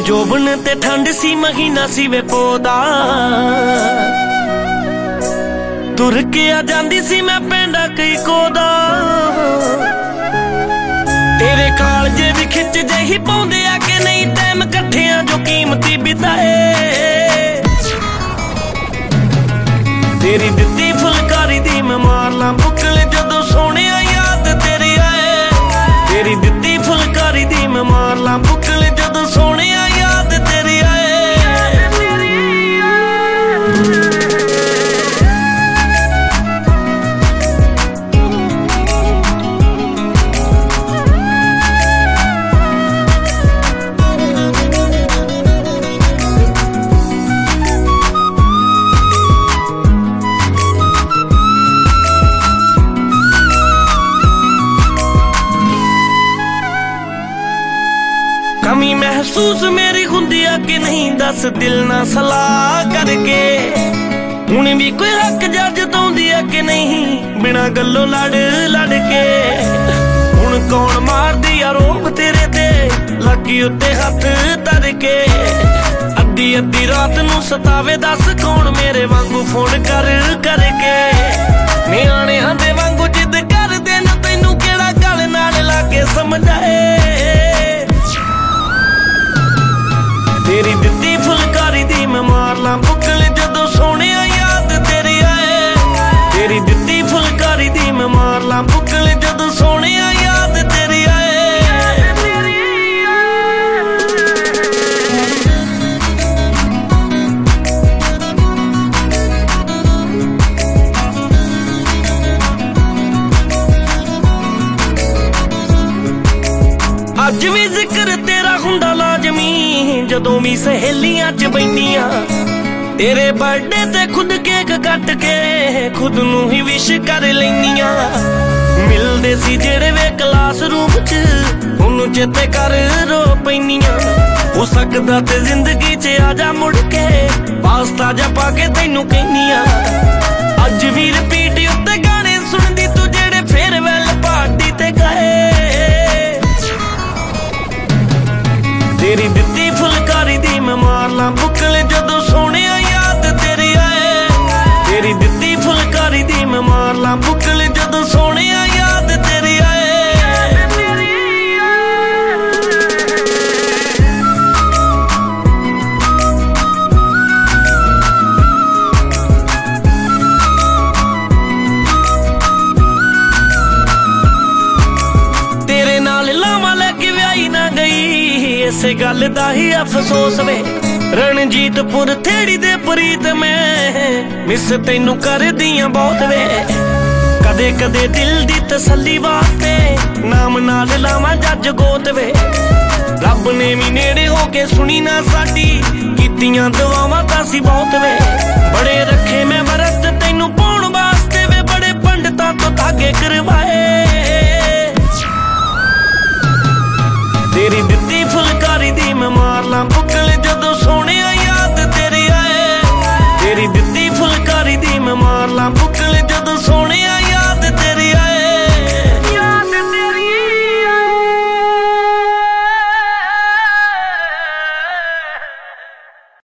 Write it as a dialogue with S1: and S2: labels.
S1: जोबन ते ठंड सी महीना सी वे पोदा तुर के आ जांदी सी मैं पेंडा कई कोदा तेरे कालजे भी खिच जे ही पाउंदे आ के नहीं टाइम कट्ठियां जो कीमती बिताए तेरी दित्ती फुलकारी दी मैं मार ला बुकल जदों सोने याद तेरी आए तेरी दित्ती फुलकारी दी मैं मार ला बुकल जदों सोने याद तेरी आए कमी महसूस मेरी हुंदी आ कि नहीं दस दिल ना सलाह करके हुण भी कोई हक जज दौंदी आ कि नहीं बिना गल्लों लड़ लड़ के हुण कौन मार दी आरोप तेरे ते लगी उत्ते हथ धर के अद्धी अद्धी रात नूं सतावे दस कौन मेरे वांगू फोन कर करके नियाणियां दे वांगू जिद करदे न तैनूं किहड़ा गल नाल लागे समझाए तेरी दित्ती फुलकारी दी मैं मार ला बुकल जदों सोने याद तेरी आए तेरी दित्ती फुलकारी दी मैं मार ला बुकल जदों सोने याद तेरी आए अज भी जिक्र तेरा हुंदा लाजमी जदों भी सहेलियां च बैनियां तेरे बर्थडे ते खुद केक कट के खुद नूं ही विश कर लैनियां मिलदे सी जेड़े वे क्लास रूम च हुण चेते कर रो पैनियां हो सकदा ते जिंदगी च आजा मुड़ के पास्ता जा पा के तैनूं कहनियां अज भी रिपीट उत्ते गाने सुणदी तू जेड़े फेयरवेल पार्टी ते गाए तेरी दित्ती फुलकारी दी मैं मार ला बुकल जदों सोने याद तेरी आए तेरी दित्ती फुलकारी दी मैं मार ला बुकल जदों सोने याद तेरी आए तेरे नाल लावा लेके व्याही ना गई इसे गल दा ही अफसोस वे रणजीतपुर थेड़ी दे प्रीत मैं मिस तैनू कर दियां बहुत वे कदे कदे दिल दी तसल्ली वास्ते नाम नाल लावा जज गोत वे रब ने भी नेड़े हो के सुनी ना साडी कीतियां दुआवां तां सी बहुत वे बड़े रखे मैं वरत तैनू पाउण वास्ते वे बड़े पंडितां तो धागे करवाए तेरी दित्ती फुलकारी दी मैं मार ला बुक